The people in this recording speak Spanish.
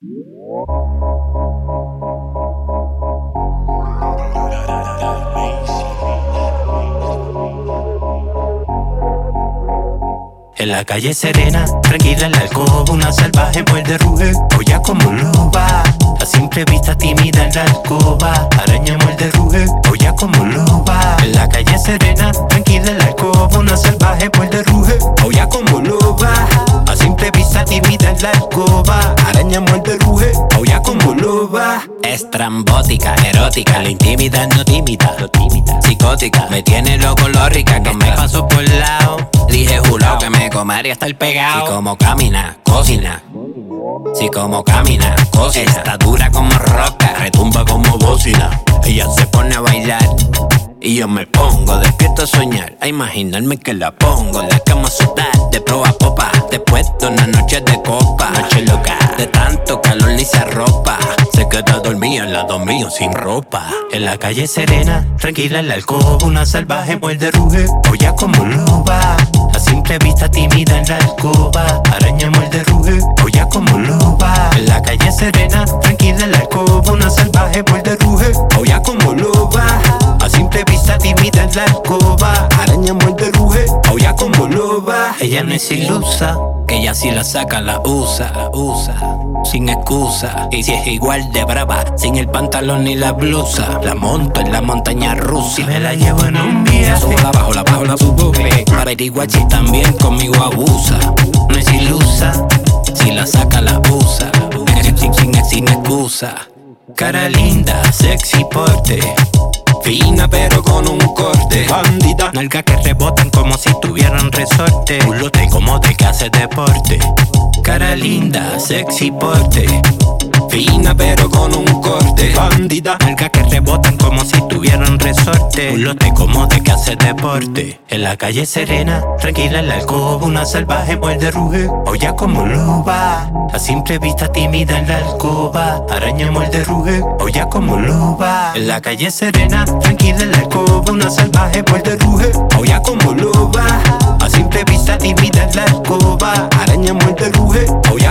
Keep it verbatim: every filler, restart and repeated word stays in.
En la calle serena, tranquila en la alcoba, una salvaje muerde, ruge, olla como loba. A simple vista tímida en la alcoba, araña muerde, ruge, olla como loba. En la calle serena, tranquila en la alcoba, una salvaje muerde, ruge, olla como loba. A simple vista tímida en la alcoba, araña muerde, ruge, olla como loba. Estrambótica, erótica, la intimidad no tímida, no tímida. Psicótica, me tiene loco lórica, que me paso por el lado. Dije jurado que me comería hasta el pegado. Si como camina, cocina. Si como camina, cocina. Está dura como roca, retumba como bocina. Ella se pone a bailar y yo me pongo despierto a soñar, a imaginarme que la pongo en la cama a sudar, de proa a popa, después de una noche de copa. Noche loca, de tanto calor ni se arropa, se queda dormida al lado mío sin ropa. En la calle serena, tranquila en la alcoba, una salvaje muerde, ruge, olla como loba. A simple vista tímida en la alcoba, araña muerde, ruge, olla como loba. En la calle serena, tranquila en la alcoba, una salvaje muerde, ruge, olla como loba. A simple vista tímida en la alcoba, araña muerde, ruge, olla como loba. Ella no es ilusa, que ella si la saca la usa, la usa sin excusa. Y si es igual de brava, sin el pantalón ni la blusa, la monto en la montaña rusa. Si me la llevo en un viaje, subo la bajo, la bajo, la subo, para averiguar si también conmigo abusa. No es ilusa, si la saca la usa, sin, sin, sin excusa. Cara linda, sexy porte, fina pero con un corte, bandida, nalgas que rebotan como si tuvieran resorte, culote como de que hace deporte. Cara linda, sexy porte, fina pero con un corte, bandida, nalgas que rebotan como si tuvieran resorte, culote como de que hace deporte. En la calle serena, tranquila en la alcoba, una salvaje muerde, ruge, olla como loba. A simple vista tímida en la alcoba, araña muerde, ruge, olla como loba. En la calle serena, tranquila en la alcoba, una salvaje muerde, ruge, olla como loba. A simple vista tímida en la alcoba, araña muerde, ruge, olla